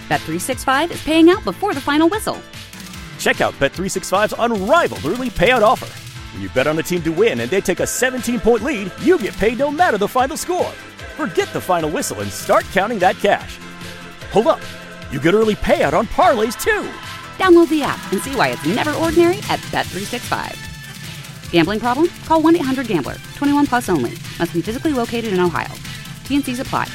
Bet365 is paying out before the final whistle. Check out Bet365's unrivaled early payout offer. When you bet on a team to win and they take a 17-point lead, you get paid no matter the final score. Forget the final whistle and start counting that cash. Hold up. You get early payout on parlays, too. Download the app and see why it's never ordinary at Bet365. Gambling problem? Call 1-800-GAMBLER. 21 plus only. Must be physically located in Ohio. T&Cs apply.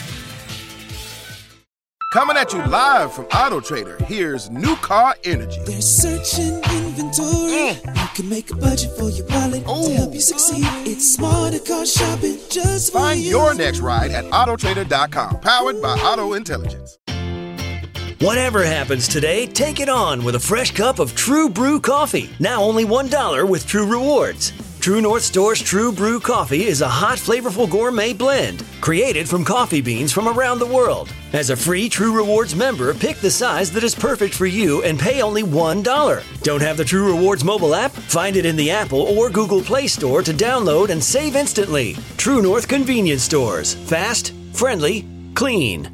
Coming at you live from Auto Trader, here's New Car Energy. They're searching inventory. You can make a budget for your wallet to help you succeed. It's smarter car shopping just for Find you. your next ride at autotrader.com. Powered by Auto Intelligence. Whatever happens today, take it on with a fresh cup of True Brew coffee. Now only $1 with True Rewards. True North Store's True Brew coffee is a hot, flavorful gourmet blend created from coffee beans from around the world. As a free True Rewards member, pick the size that is perfect for you and pay only $1. Don't have the True Rewards mobile app? Find it in the Apple or Google Play Store to download and save instantly. True North Convenience Stores. Fast, friendly, clean.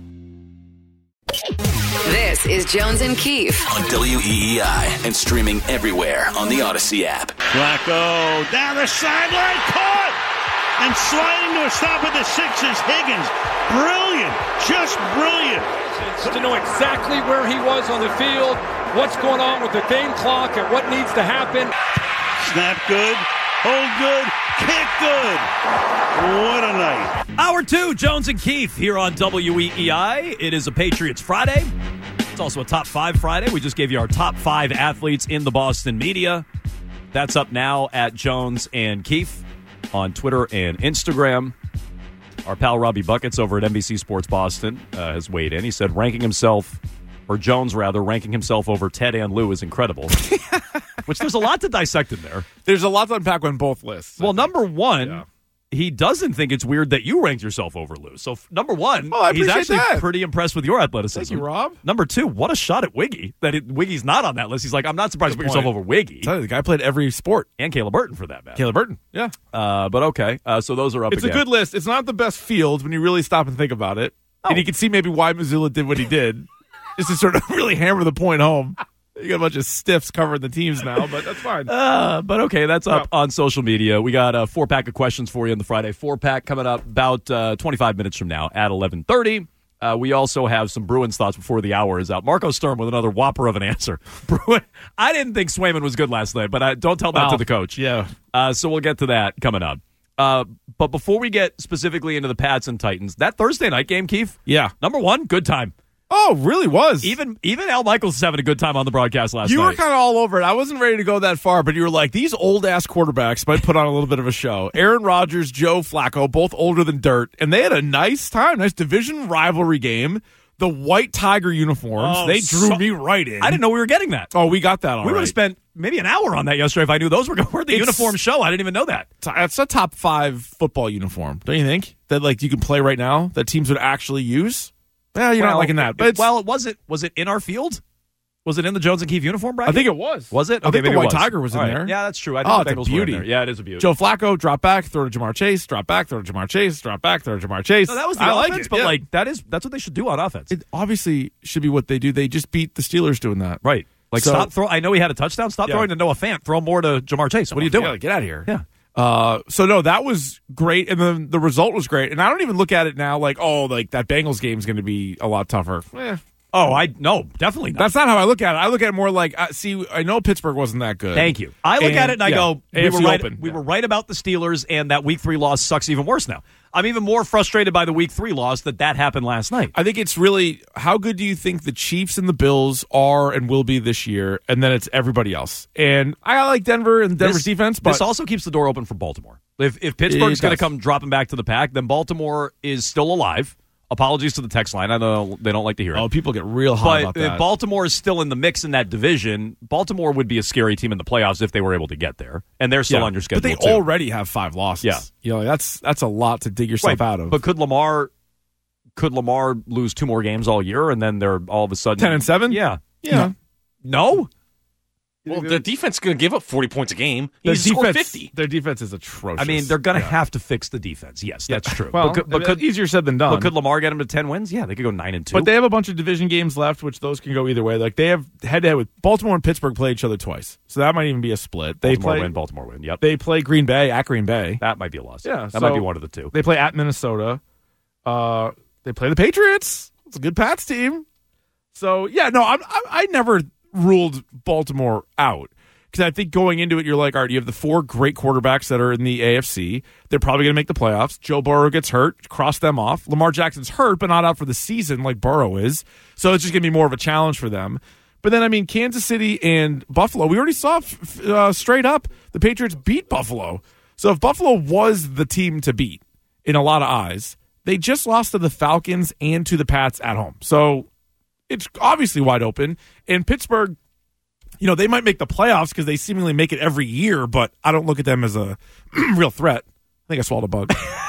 This is Jones and Keefe on WEEI and streaming everywhere on the Odyssey app. Flacco down the sideline, caught and sliding to a stop at the 6 is Higgins. Brilliant, just brilliant. To know exactly where he was on the field, what's going on with the game clock, and what needs to happen. Snap good, hold good, kick good. What a night. Hour 2, Jones and Keefe here on WEEI. It is a Patriots Friday. It's also a Top 5 Friday. We just gave you our top 5 athletes in the Boston media. That's up now at Jones and Keefe on Twitter and Instagram. Our pal Robbie Buckets over at NBC Sports Boston has weighed in. He said Jones ranking himself over Ted and Lou is incredible. Which there's a lot to dissect in there. There's a lot to unpack on both lists. Well, number one, he doesn't think it's weird that you ranked yourself over Lou. So, number one, he's actually pretty impressed with your athleticism. Thank you, Rob. Number two, what a shot at Wiggy. Wiggy's not on that list. He's like, I'm not surprised you put yourself over Wiggy. The guy played every sport. And Caleb Burton, for that matter. Caleb Burton, yeah. But okay, so those are up It's again. a good list. It's not the best field when you really stop and think about it. And you can see maybe why Missoula did what he did. Just to sort of really hammer the point home. You got a bunch of stiffs covering the teams now, but that's fine. But okay, that's up on social media. We got a 4-pack of questions for you in the Friday 4-pack coming up about 25 minutes from now at 11:30. We also have some Bruins thoughts before the hour is out. Marco Sturm with another whopper of an answer. I didn't think Swayman was good last night, but don't tell that to the coach. Yeah. So we'll get to that coming up. But before we get specifically into the Pats and Titans, that Thursday night game, Keith? Yeah. Number one, good time. Oh, really was. Even Al Michaels was having a good time on the broadcast last night. You were kind of all over it. I wasn't ready to go that far, but you were like, these old-ass quarterbacks might put on a little bit of a show. Aaron Rodgers, Joe Flacco, both older than dirt, and they had a nice time, nice division rivalry game. The white Tiger uniforms, they drew me right in. I didn't know we were getting that. Oh, we got that all right. We would have spent maybe an hour on that yesterday if I knew those were the uniform show. I didn't even know that. It's a top 5 football uniform, don't you think? That you can play right now, that teams would actually use? Well, you're not liking that. But was it in our field? Was it in the Jones and Keefe uniform bracket? I think it was. Was it? I think the White Tiger was in right. there. Yeah, that's true. It's a beauty. Yeah, it is a beauty. Joe Flacco, drop back, throw to Jamar Chase, drop back, throw to Jamar Chase, drop back, throw to Jamar Chase. No, that was the offense, but that's what they should do on offense. It obviously should be what they do. They just beat the Steelers doing that. Right. Stop throwing. I know he had a touchdown. Stop throwing to Noah Fant. Throw more to Jamar Chase. What are you doing? Yeah, get out of here. Yeah. That was great, and then the result was great. And I don't even look at it now like that Bengals game is going to be a lot tougher. No, definitely not. That's not how I look at it. I look at it more like, I know Pittsburgh wasn't that good. Thank you. I look at it and I go, we were right about the Steelers, and that Week 3 loss sucks even worse now. I'm even more frustrated by the Week 3 loss that happened last night. I think it's really, how good do you think the Chiefs and the Bills are and will be this year, and then it's everybody else. And I like Denver and Denver's defense, but this also keeps the door open for Baltimore. If Pittsburgh's going to come dropping back to the pack, then Baltimore is still alive. Apologies to the text line. I know they don't like to hear it. Oh, people get real hot about that. But if Baltimore is still in the mix in that division, Baltimore would be a scary team in the playoffs if they were able to get there. And they're still on your schedule, but they already have 5 losses. Yeah. That's a lot to dig yourself out of. But could Lamar lose 2 more games all year, and then they're all of a sudden 10-7? Yeah. No? Well, the defense is going to give up 40 points a game. He needs to score 50. Their defense is atrocious. I mean, they're going to have to fix the defense. Yes, that's true. Well, but could, easier said than done. But could Lamar get them to 10 wins? Yeah, they could go 9-2. But they have a bunch of division games left, which those can go either way. Like they have head-to-head with Baltimore and Pittsburgh play each other twice. So that might even be a split. Baltimore win. Yep. They play Green Bay at Green Bay. That might be a loss. Yeah. That might be one of the two. They play at Minnesota. They play the Patriots. It's a good Pats team. So, yeah, no, I never ruled Baltimore out. Because I think going into it, you're like, all right, you have the 4 great quarterbacks that are in the AFC. They're probably going to make the playoffs. Joe Burrow gets hurt. Cross them off. Lamar Jackson's hurt, but not out for the season like Burrow is. So it's just going to be more of a challenge for them. But then, I mean, Kansas City and Buffalo, we already saw straight up the Patriots beat Buffalo. So if Buffalo was the team to beat in a lot of eyes, they just lost to the Falcons and to the Pats at home. So it's obviously wide open. And Pittsburgh, you know, they might make the playoffs because they seemingly make it every year, but I don't look at them as a real threat. I think I swallowed a bug.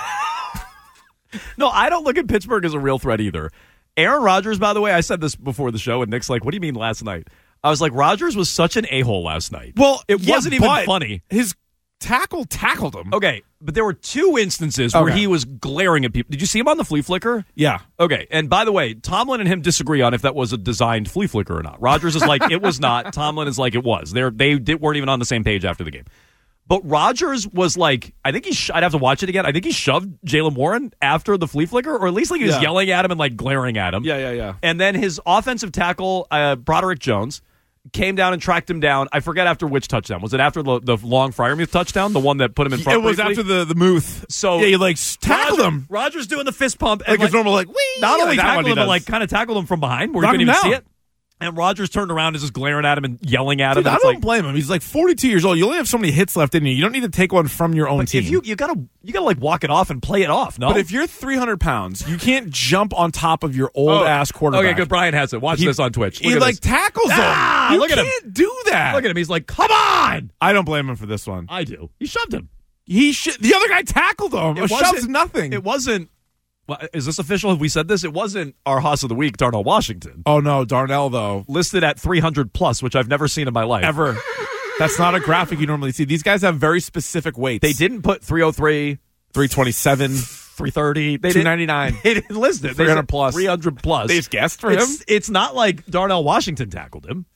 No, I don't look at Pittsburgh as a real threat either. Aaron Rodgers, by the way, I said this before the show, and Nick's like, what do you mean last night? I was like, Rodgers was such an a-hole last night. Well, it wasn't even funny. His tackle tackled him. Okay, but there were 2 instances where he was glaring at people. Did you see him on the flea flicker? Yeah. Okay, and by the way, Tomlin and him disagree on if that was a designed flea flicker or not. Rodgers is like, it was not. Tomlin is like, it was. They weren't even on the same page after the game. But Rodgers was like, I think I'd have to watch it again. I think he shoved Jaylen Warren after the flea flicker, or at least like he was yelling at him and like glaring at him. Yeah. And then his offensive tackle, Broderick Jones, came down and tracked him down. I forget after which touchdown. Was it after the long Freiermuth touchdown? The one that put him in front? It was briefly? after the Muth. So yeah, he like tackled him. Rodgers doing the fist pump. And like his normal like, wee! Not only like tackled him, but like kind of tackled him from behind where he couldn't even see it. And Rodgers turned around and just glaring at him and yelling at him. Dude, I don't blame him. He's like 42 years old. You only have so many hits left in you. You don't need to take one from your own team. If you gotta like walk it off and play it off. No, but if you're 300 pounds, you can't jump on top of your old ass quarterback. Okay, good. Brian has it. Watch this on Twitch. He like tackles him. You look at him. Can't do that. Look at him. He's like, come on. I don't blame him for this one. I do. He shoved him. The other guy tackled him. It shoves nothing. It wasn't. Well, is this official? Have we said this? It wasn't our Hoss of the Week, Darnell Washington. Oh, no, Darnell, though. Listed at 300+, which I've never seen in my life. Ever. That's not a graphic you normally see. These guys have very specific weights. They didn't put 303, 327, 330. 299. They didn't list it. 300+. 300+. They just guessed for him? It's not like Darnell Washington tackled him.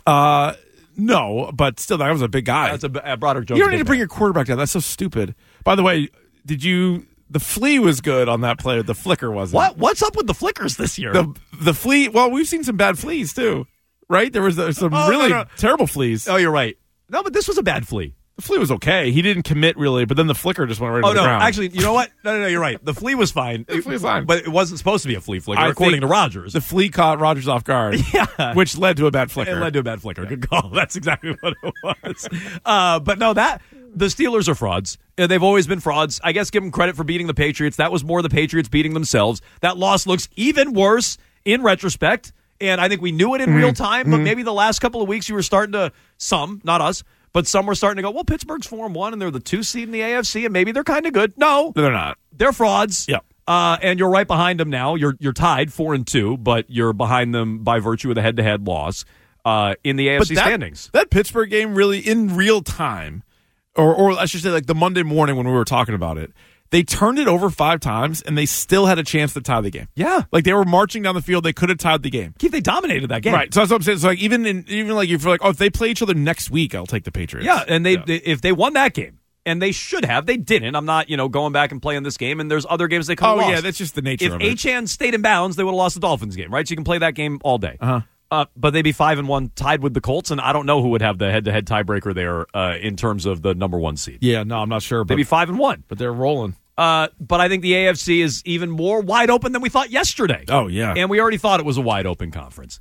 No, but still, that was a big guy. That's a Broderick Jones. You don't need to bring your quarterback down. That's so stupid. By the way, the flea was good on that play. The flicker wasn't. What's up with the flickers this year? The flea. Well, we've seen some bad fleas too, right? There was some really terrible fleas. Oh, you're right. No, but this was a bad flea. The flea was okay. He didn't commit really, but then the flicker just went right to the ground. Actually, you know what? No, you're right. The flea was fine. The flea was fine. But it wasn't supposed to be a flea flicker, according to Rodgers. The flea caught Rodgers off guard, which led to a bad flicker. It led to a bad flicker. Good call. That's exactly what it was. But no, the Steelers are frauds. They've always been frauds. I guess give them credit for beating the Patriots. That was more the Patriots beating themselves. That loss looks even worse in retrospect, and I think we knew it in real time, but maybe the last couple of weeks you were starting to, some, not us, but some were starting to go, well, Pittsburgh's 4-1, and they're the 2 seed in the AFC, and maybe they're kind of good. No, they're not. They're frauds. Yeah. And you're right behind them now. You're tied 4-2, but you're behind them by virtue of the head-to-head loss in the AFC standings. That Pittsburgh game really, in real time, or I should say like the Monday morning when we were talking about it, they turned it over 5 times, and they still had a chance to tie the game. Yeah. Like, they were marching down the field. They could have tied the game. Keith, they dominated that game. Right. So that's what I'm saying. So, like, even like, if you're like, oh, if they play each other next week, I'll take the Patriots. Yeah, and if they won that game, and they should have, they didn't. I'm not, going back and playing this game, and there's other games they could have lost. Oh, yeah, that's just the nature of it. If Achane stayed in bounds, they would have lost the Dolphins game, right? So you can play that game all day. But they'd be 5-1 tied with the Colts, and I don't know who would have the head-to-head tiebreaker there in terms of the number 1 seed. Yeah, no, I'm not sure. They'd be 5-1. But they're rolling. But I think the AFC is even more wide open than we thought yesterday. Oh, yeah. And we already thought it was a wide open conference.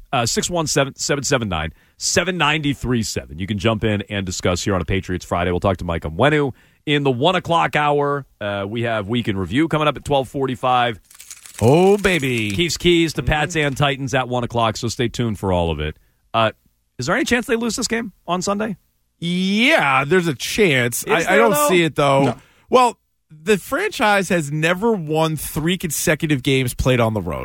617-779-7937. You can jump in and discuss here on a Patriots Friday. We'll talk to Mike Onwenu in the 1 o'clock hour. We have Week in Review coming up at 12:45. Oh, baby. Keith's Keys to Pats and Titans at 1 o'clock, so stay tuned for all of it. Is there any chance they lose this game on Sunday? Yeah, there's a chance. I don't see it, though. No. Well, the franchise has never won 3 consecutive games played on the road.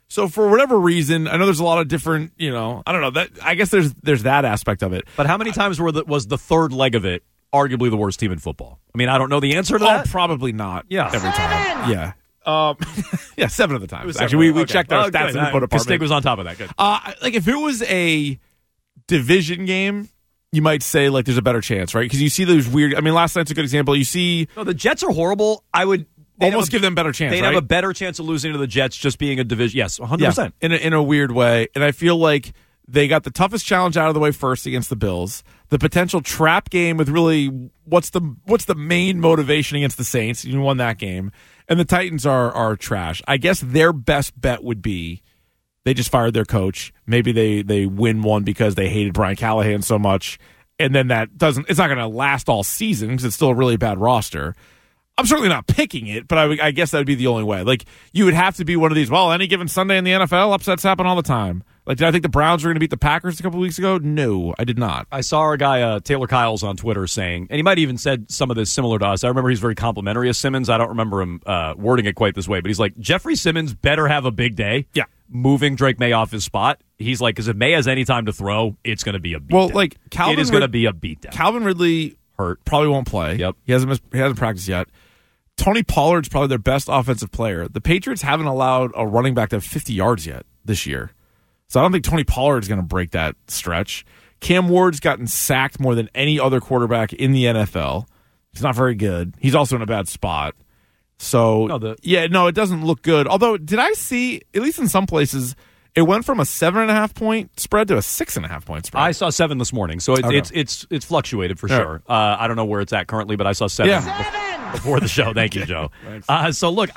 So for whatever reason, I know there's a lot of different, I don't know. That I guess there's that aspect of it. But how many times was the third leg of it arguably the worst team in football? I mean, I don't know the answer to that. Probably not. Yeah. Every time. Yeah. Yeah, 7 of the times. Actually, we checked our stats in the input department. Stig was on top of that. Good. Like if it was a division game, you might say like there's a better chance, right? Because you see those weird. I mean, last night's a good example. You see, the Jets are horrible. I would almost give them a better chance. They'd have a better chance of losing to the Jets just being a division. Yes, 100%. In a weird way, and I feel like they got the toughest challenge out of the way first against the Bills. The potential trap game with really what's the main motivation against the Saints? You won that game, and the Titans are trash. I guess their best bet would be they just fired their coach. Maybe they win one because they hated Brian Callahan so much, and then it's not going to last all season because it's still a really bad roster. I'm certainly not picking it, but I guess that would be the only way. Like, you would have to be one of these, any given Sunday in the NFL, upsets happen all the time. Like, did I think the Browns were going to beat the Packers a couple weeks ago? No, I did not. I saw our guy, Taylor Kyles, on Twitter saying, and he might even said some of this similar to us. I remember he's very complimentary of Simmons. I don't remember him wording it quite this way, but he's like, Jeffrey Simmons better have a big day. Yeah. Moving Drake May off his spot. He's like, because if May has any time to throw, it's going to be a beatdown. Well, like, it is going to be a beatdown. Calvin Ridley hurt. Probably won't play. Yep. He hasn't practiced yet. Tony Pollard's probably their best offensive player. The Patriots haven't allowed a running back to have 50 yards yet this year. So I don't think Tony Pollard's going to break that stretch. Cam Ward's gotten sacked more than any other quarterback in the NFL. He's not very good. He's also in a bad spot. So, it doesn't look good. Although, did I see, at least in some places, it went from a 7.5 point spread to a 6.5 point spread? I saw 7 this morning, so it's fluctuated for sure. I don't know where it's at currently, but I saw 7. Before the show. Thank you, Joe. So, look,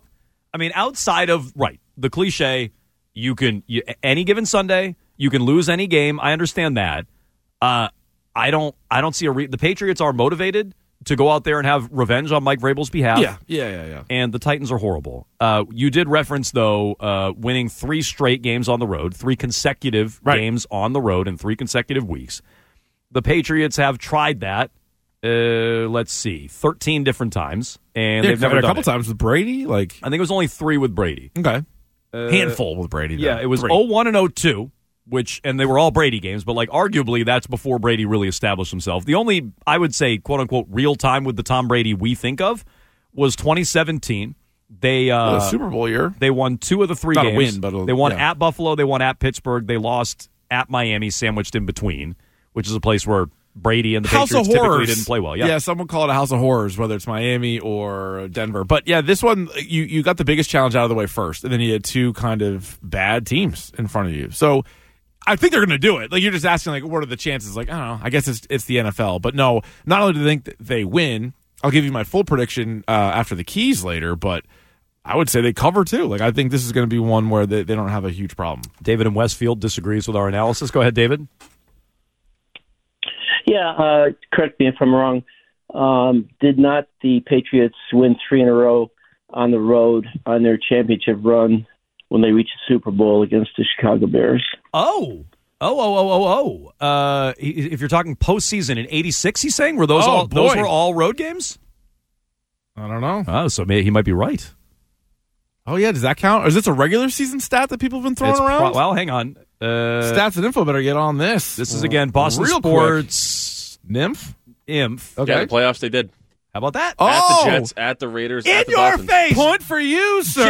outside of, the cliche, any given Sunday, you can lose any game. I understand that. I don't see the Patriots are motivated to go out there and have revenge on Mike Vrabel's behalf. Yeah. And the Titans are horrible. You did reference, though, winning 3 straight games on the road, 3 consecutive games on the road in 3 consecutive weeks. The Patriots have tried that. Let's see, 13 different times, and they've never done a couple times with Brady. I think it was only 3 with Brady. Okay, handful with Brady. Though. Yeah, it was 0-1 and 0-2, and they were all Brady games. But arguably, that's before Brady really established himself. The only, I would say, quote unquote, real time with the Tom Brady we think of was 2017. They the Super Bowl year. They won 2 of the 3 Not games. A win, but they won at Buffalo. They won at Pittsburgh. They lost at Miami, sandwiched in between, which is a place where Brady and the Patriots typically didn't play well. Yeah, some would call it a house of horrors, whether it's Miami or Denver. But yeah, this one, you got the biggest challenge out of the way first, and then you had 2 kind of bad teams in front of you. So I think they're going to do it. You're just asking, what are the chances? I don't know. I guess it's the NFL. But no, not only do I think that they win, I'll give you my full prediction after the keys later, but I would say they cover too. I think this is going to be one where they don't have a huge problem. David in Westfield disagrees with our analysis. Go ahead, David. Yeah, correct me if I'm wrong. Did not the Patriots win 3 in a row on the road on their championship run when they reached the Super Bowl against the Chicago Bears? If you're talking postseason in '86, he's saying, those were all road games? I don't know. Oh, so he might be right. Oh, yeah. Does that count? Or is this a regular season stat that people have been throwing around? Well, hang on. Stats and info better get on this. This is, again, Boston Real Sports. Quick. Nymph? Okay. Yeah, the playoffs they did. How about that? At the Jets, at the Raiders, in at the your Dolphins. face. Point for you, sir.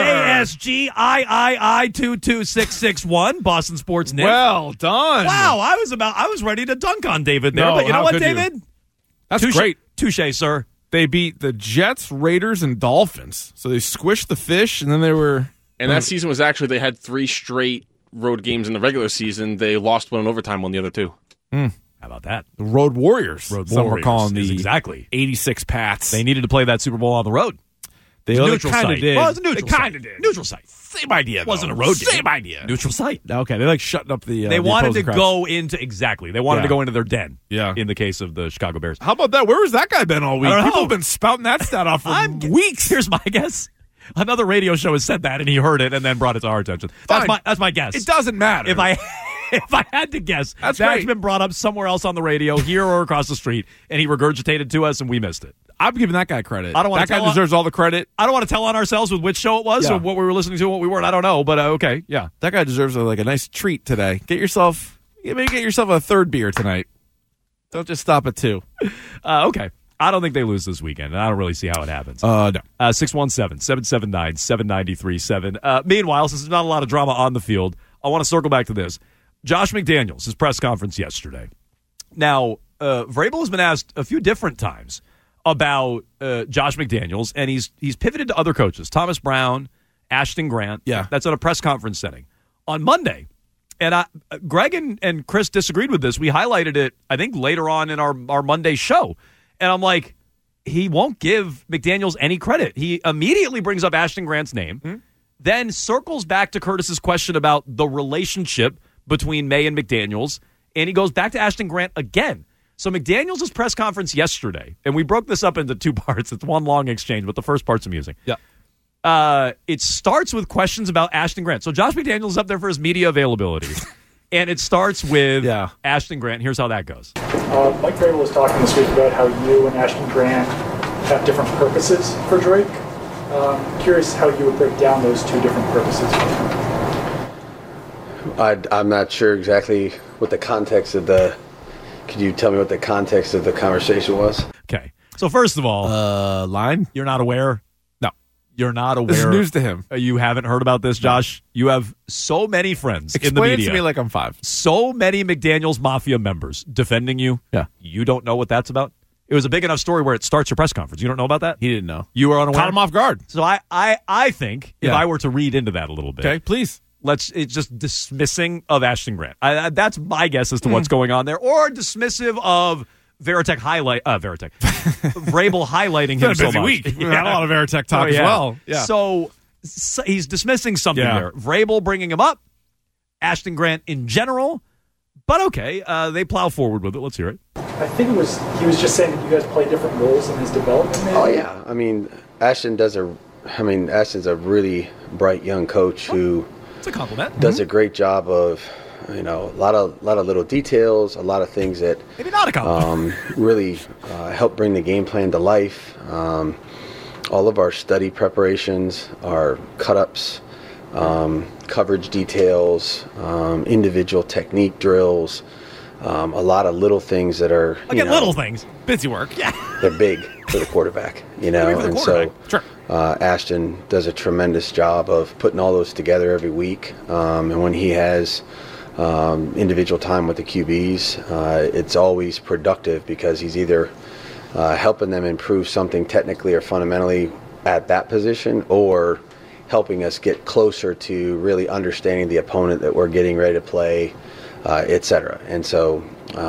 JSGIII22661, Boston Sports Nymph. Well done. Wow, I was ready to dunk on David there, but you know what, David? That's great. Touche, sir. They beat the Jets, Raiders, and Dolphins. So they squished the fish, and then they were... And that season was actually, they had 3 straight road games in the regular season. They lost one in overtime, won the other 2. How about that? The Road Warriors. Some were calling the exactly 86 Pats. They needed to play that Super Bowl on the road. They kind of did. Well, it was a neutral site. They kind of did. Neutral site. Same idea, though. Wasn't a road game. Same idea. Neutral site. Okay, they shutting up the They wanted to crowds. go into, exactly. They wanted to go into their den. Yeah. In the case of the Chicago Bears. How about that? Where was that guy been all week? I don't know. People have been spouting that stat off for weeks. Here's my guess. Another radio show has said that, and he heard it and then brought it to our attention. That's my guess. It doesn't matter. If I had to guess, that's great. been brought up somewhere else on the radio, here or across the street, and he regurgitated to us, and we missed it. I'm giving that guy credit. I don't want that guy deserves all the credit. I don't want to tell on ourselves with which show it was or what we were listening to and what we weren't. I don't know, but okay, yeah. That guy deserves a nice treat today. Get yourself a third beer tonight. Don't just stop at 2. Okay. I don't think they lose this weekend, and I don't really see how it happens. No. 617-779-7937. Meanwhile, since there's not a lot of drama on the field, I want to circle back to this. Josh McDaniels, his press conference yesterday. Now, Vrabel has been asked a few different times about Josh McDaniels, and he's pivoted to other coaches, Thomas Brown, Ashton Grant. Yeah. That's at a press conference setting. On Monday, and Greg and Chris disagreed with this. We highlighted it, I think, later on in our Monday show. And I'm like, he won't give McDaniels any credit. He immediately brings up Ashton Grant's name, then circles back to Curtis's question about the relationship between May and McDaniels, and he goes back to Ashton Grant again. So McDaniels' press conference yesterday, and we broke this up into 2 parts. It's one long exchange, but the first part's amusing. Yeah. It starts with questions about Ashton Grant. So Josh McDaniels is up there for his media availability. And it starts with Ashton Grant. Here's how that goes. Mike Vrabel was talking this week about how you and Ashton Grant have different purposes for Drake. Curious how you would break down those 2 different purposes. I'm not sure exactly what the context of the... Could you tell me what the context of the conversation was? Okay. So first of all... line? You're not aware? No. You're not aware. This is news to him. You haven't heard about this, Josh? You have so many friends in the Explain media. it to me like I'm 5. So many McDaniels Mafia members defending you. Yeah. You don't know what that's about? It was a big enough story where it starts your press conference. You don't know about that? He didn't know. You were unaware? Caught him off guard. So I think if I were to read into that a little bit. Okay, please. It's just dismissing of Ashton Grant. That's my guess as to what's going on there. Or dismissive of Vrabel highlighting him so much. Week. We had a lot of Veritek talk as well. Yeah. So he's dismissing something there. Vrabel bringing him up, Ashton Grant in general. But okay, they plow forward with it. Let's hear it. I think he was just saying that you guys play different roles in his development. Maybe? Oh yeah, I mean Ashton's a really bright young coach who. It's a compliment. Does a great job of, a lot of little details, a lot of things that maybe not a compliment. Really help bring the game plan to life. All of our study preparations, our cut-ups, coverage details, individual technique drills, a lot of little things that are little things, busy work. Yeah, they're big for the quarterback, and so sure. Ashton does a tremendous job of putting all those together every week, and when he has individual time with the QBs, it's always productive because he's either helping them improve something technically or fundamentally at that position, or helping us get closer to really understanding the opponent that we're getting ready to play, et cetera. And so,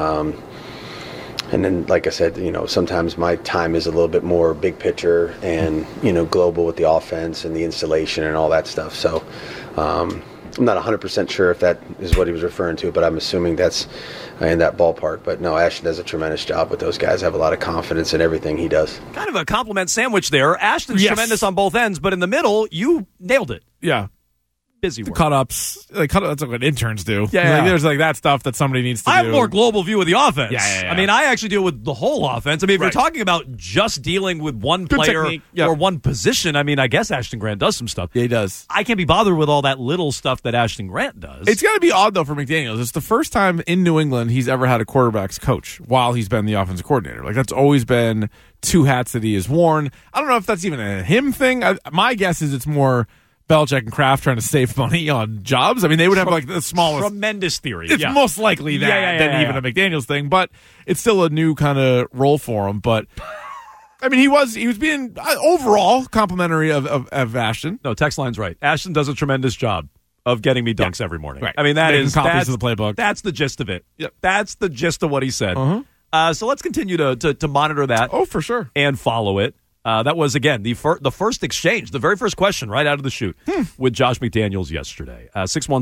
and then, like I said, sometimes my time is a little bit more big picture and, global with the offense and the installation and all that stuff. So I'm not 100% sure if that is what he was referring to, but I'm assuming that's in that ballpark. But no, Ashton does a tremendous job with those guys. I have a lot of confidence in everything he does. Kind of a compliment sandwich there. Ashton's tremendous on both ends, but in the middle, you nailed it. Yeah. Busy work. Cut-ups. That's what interns do. Yeah. There's that stuff that somebody needs to do. I have a more global view of the offense. Yeah. I mean, I actually deal with the whole offense. I mean, if you're talking about just dealing with one player or one position, I mean, I guess Ashton Grant does some stuff. Yeah, he does. I can't be bothered with all that little stuff that Ashton Grant does. It's got to be odd, though, for McDaniels. It's the first time in New England he's ever had a quarterback's coach while he's been the offensive coordinator. That's always been 2 hats that he has worn. I don't know if that's even a him thing. My guess is it's more Belichick and Kraft trying to save money on jobs. I mean, they would have the smallest. Tremendous theory. It's most likely that than even a McDaniels thing, but it's still a new kind of role for him. But I mean, he was being overall complimentary of Ashton. No, text line's right. Ashton does a tremendous job of getting me dunks every morning. Right. I mean, that's copies of the playbook. That's the gist of it. Yep. That's the gist of what he said. So let's continue to monitor that. Oh, for sure, and follow it. That was, again, the first exchange, the very first question right out of the chute with Josh McDaniels yesterday.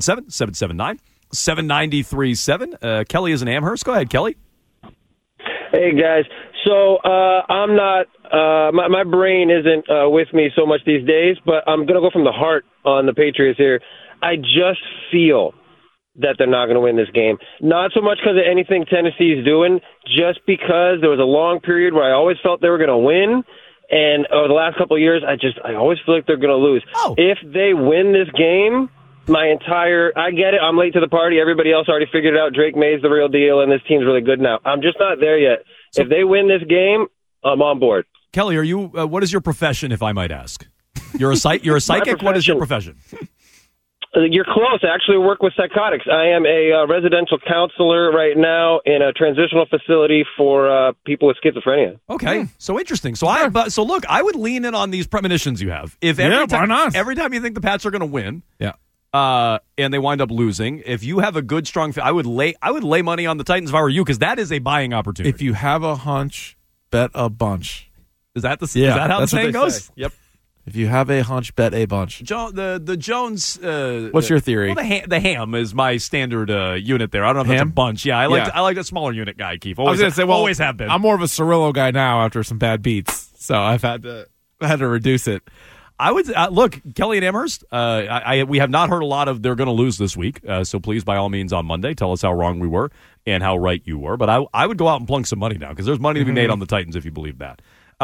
617-779-7937. Kelly is in Amherst. Go ahead, Kelly. Hey, guys. So I'm not my brain isn't with me so much these days, but I'm going to go from the heart on the Patriots here. I just feel that they're not going to win this game. Not so much because of anything Tennessee's doing, just because there was a long period where I always felt they were going to win. And over the last couple of years, I always feel like they're going to lose. If they win this game, I get it. I'm late to the party. Everybody else already figured it out. Drake May's the real deal, and this team's really good now. I'm just not there yet. So, if they win this game, I'm on board. Kelly, are you? What is your profession, if I might ask? You're a psychic. What is your profession? You're close. I actually work with psychotics. I am a residential counselor right now in a transitional facility for people with schizophrenia. Okay, so interesting. So look, I would lean in on these premonitions you have. If why not? Every time you think the Pats are going to win, and they wind up losing, if you have a good, strong, I would lay money on the Titans if I were you, because that is a buying opportunity. If you have a hunch, bet a bunch. Is that how the saying goes? Say. Yep. If you have a hunch, bet a bunch. The Jones. What's your theory? Well, the ham is my standard unit there. I don't know if that's a bunch. Yeah, I like a smaller unit guy, Keith. Always, I was gonna say, always have been. I'm more of a Cirillo guy now after some bad beats, so I've had to reduce it. I would look, Kelly and Amherst. We have not heard a lot of they're going to lose this week. So please, by all means, on Monday, tell us how wrong we were and how right you were. But I would go out and plunk some money now, because there's money to be made on the Titans if you believe that.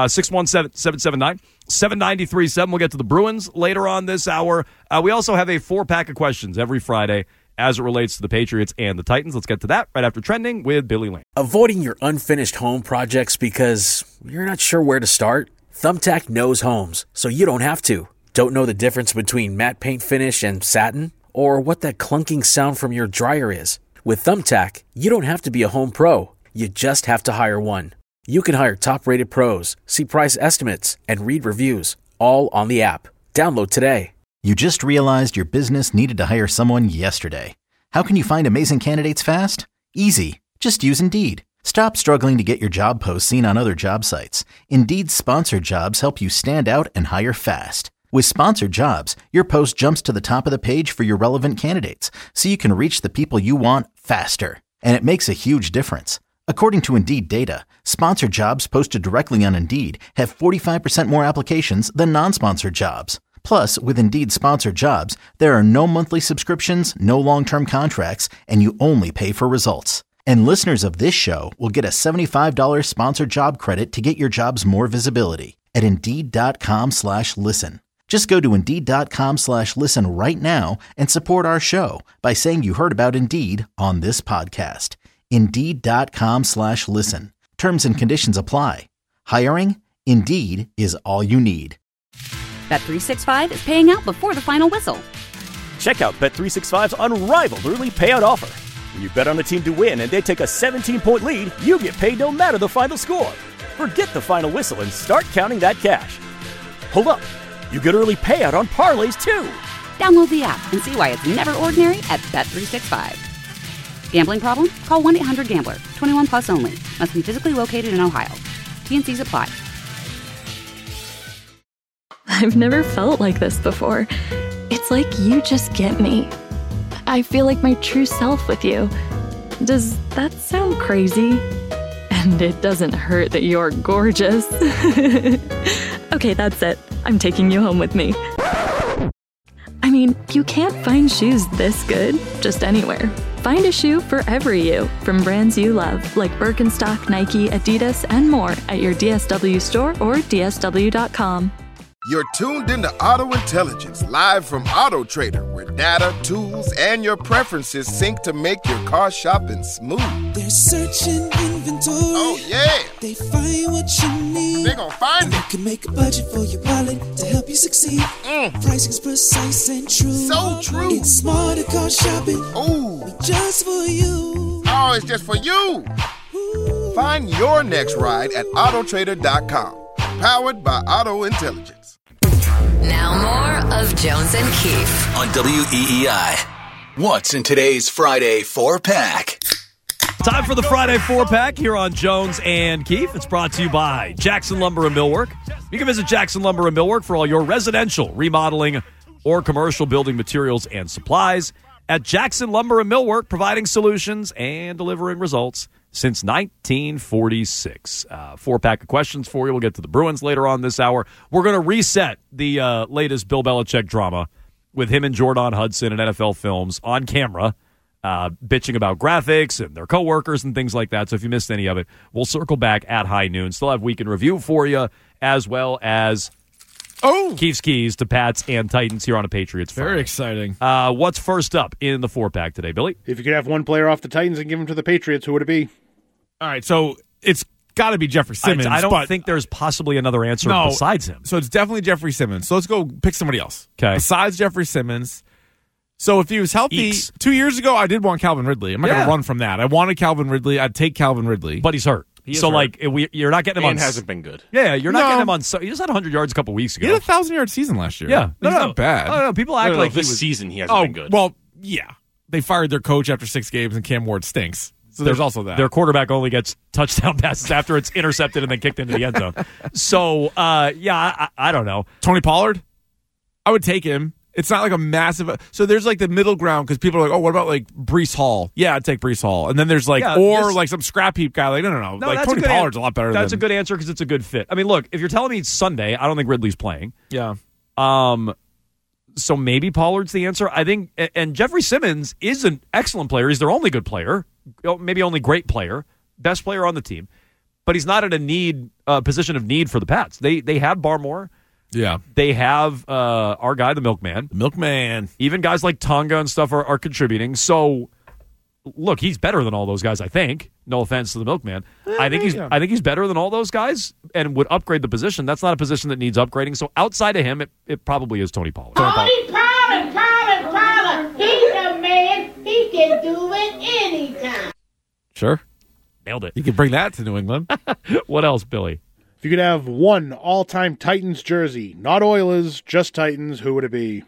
617-779-7937. We'll get to the Bruins later on this hour. We also have a 4-pack of questions every Friday as it relates to the Patriots and the Titans. Let's get to that right after Trending with Billy Lane. Avoiding your unfinished home projects because you're not sure where to start? Thumbtack knows homes, so you don't have to. Don't know the difference between matte paint finish and satin? Or what that clunking sound from your dryer is? With Thumbtack, you don't have to be a home pro. You just have to hire one. You can hire top-rated pros, see price estimates, and read reviews, all on the app. Download today. You just realized your business needed to hire someone yesterday. How can you find amazing candidates fast? Easy. Just use Indeed. Stop struggling to get your job posts seen on other job sites. Indeed's sponsored jobs help you stand out and hire fast. With sponsored jobs, your post jumps to the top of the page for your relevant candidates, so you can reach the people you want faster. And it makes a huge difference. According to Indeed data, sponsored jobs posted directly on Indeed have 45% more applications than non-sponsored jobs. Plus, with Indeed sponsored jobs, there are no monthly subscriptions, no long-term contracts, and you only pay for results. And listeners of this show will get a $75 sponsored job credit to get your jobs more visibility at Indeed.com/listen. Just go to Indeed.com/listen right now and support our show by saying you heard about Indeed on this podcast. Indeed.com/listen. Terms and conditions apply. Hiring? Indeed is all you need. Bet365 is paying out before the final whistle. Check out Bet365's unrivaled early payout offer. When you bet on a team to win and they take a 17-point lead, you get paid no matter the final score. Forget the final whistle and start counting that cash. Hold up. You get early payout on parlays, too. Download the app and see why it's never ordinary at Bet365. Gambling problem? Call 1-800-GAMBLER. 21 plus only. Must be physically located in Ohio. T&Cs apply. I've never felt like this before. It's like you just get me. I feel like my true self with you. Does that sound crazy? And it doesn't hurt that you're gorgeous. Okay, that's it. I'm taking you home with me. I mean, you can't find shoes this good just anywhere. Find a shoe for every you, from brands you love, like Birkenstock, Nike, Adidas, and more at your DSW store or DSW.com. You're tuned into Auto Intelligence, live from Auto Trader, where data, tools, and your preferences sync to make your car shopping smooth. They're searching inventory. Oh, yeah. They find what you need. They're gonna find it. You can make a budget for your wallet to help you succeed. Pricing's precise and true. So true. It's smarter car shopping. Ooh. Just for you. Oh, it's just for you. Ooh. Find your next ride at Autotrader.com. Powered by Auto Intelligence. Now more of Jones and Keefe on WEEI. What's in today's Friday 4-pack? Time for the Friday 4-pack here on Jones and Keefe. It's brought to you by Jackson Lumber and Millwork. You can visit Jackson Lumber and Millwork for all your residential, remodeling, or commercial building materials and supplies. At Jackson Lumber and Millwork, providing solutions and delivering results since 1946. 4-pack of questions for you. We'll get to the Bruins later on this hour. We're going to reset the latest Bill Belichick drama with him and Jordan Hudson and NFL Films on camera bitching about graphics and their coworkers and things like that. So if you missed any of it, we'll circle back at high noon. Still have Week in Review for you, as well as Keith's Keys to Pats and Titans here on a Patriots Friday. Very exciting. What's first up in the 4-pack today, Billy? If you could have one player off the Titans and give him to the Patriots, who would it be? All right, so it's got to be Jeffrey Simmons. I don't think there's possibly another answer besides him. So it's definitely Jeffrey Simmons. So let's go pick somebody else. Okay. Besides Jeffrey Simmons. So if he was healthy, 2 years ago, I did want Calvin Ridley. I'm not going to run from that. I wanted Calvin Ridley. I'd take Calvin Ridley. But he's hurt. So, hurt. You're not getting him and on... hasn't been good. Yeah, you're not getting him on... He just had 100 yards a couple weeks ago. He had a 1,000-yard season last year. Yeah. He's not bad. No, people act like this season he hasn't been good. Well, yeah. They fired their coach after 6 games, and Cam Ward stinks. So there's also that. Their quarterback only gets touchdown passes after it's intercepted and then kicked into the end zone. So, I don't know. Tony Pollard? I would take him. It's not like a massive... So there's like the middle ground because people are like, oh, what about like Breece Hall? Yeah, I'd take Breece Hall. And then there's like, like some scrap heap guy. Like, no. Like Tony Pollard's a lot better That's a good answer because it's a good fit. I mean, look, if you're telling me it's Sunday, I don't think Ridley's playing. Yeah. So maybe Pollard's the answer. I think, and Jeffrey Simmons is an excellent player. He's their only good player, maybe only great player, best player on the team. But he's not in a position of need for the Pats. They have Barmore. Yeah. They have our guy, the Milkman. Even guys like Tonga and stuff are contributing. So, look, he's better than all those guys, I think. No offense to the Milkman. I think he's better than all those guys and would upgrade the position. That's not a position that needs upgrading. So outside of him, it probably is Tony Pollard. Pollard. He's a man. He can do it anytime. Sure. Nailed it. You can bring that to New England. What else, Billy? If you could have one all-time Titans jersey, not Oilers, just Titans, who would it be?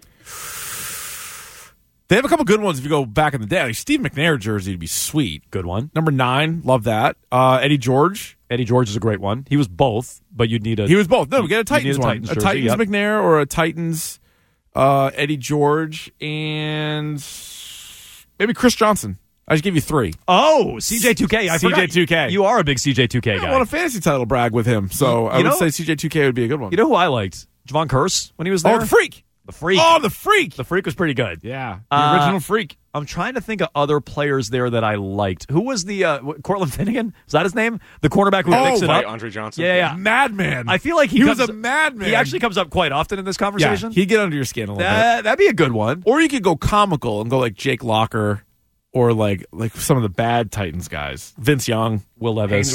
They have a couple good ones if you go back in the day. Like Steve McNair jersey would be sweet. Good one. Number 9, love that. Eddie George. Eddie George is a great one. He was both, but you'd need a... He was both. No, we get a Titans one. Titans a jersey, Titans McNair or a Titans Eddie George and maybe Chris Johnson. I just give you 3. Oh, CJ2K. I forgot. CJ2K. You are a big CJ2K guy. I won a fantasy title brag with him, so I would say CJ2K would be a good one. You know who I liked? Javon Curse when he was there? Oh, the Freak. The Freak. Oh, the Freak. The Freak was pretty good. Yeah, the original Freak. I'm trying to think of other players there that I liked. Who was the Cortland Finnegan? Is that his name? The cornerback who fixed it up? Andre Johnson. Yeah. Madman. I feel like he was a madman. He actually comes up quite often in this conversation. Yeah, he'd get under your skin a little bit. That'd be a good one. Or you could go comical and go like Jake Locker or like some of the bad Titans guys. Vince Young. Will Levis.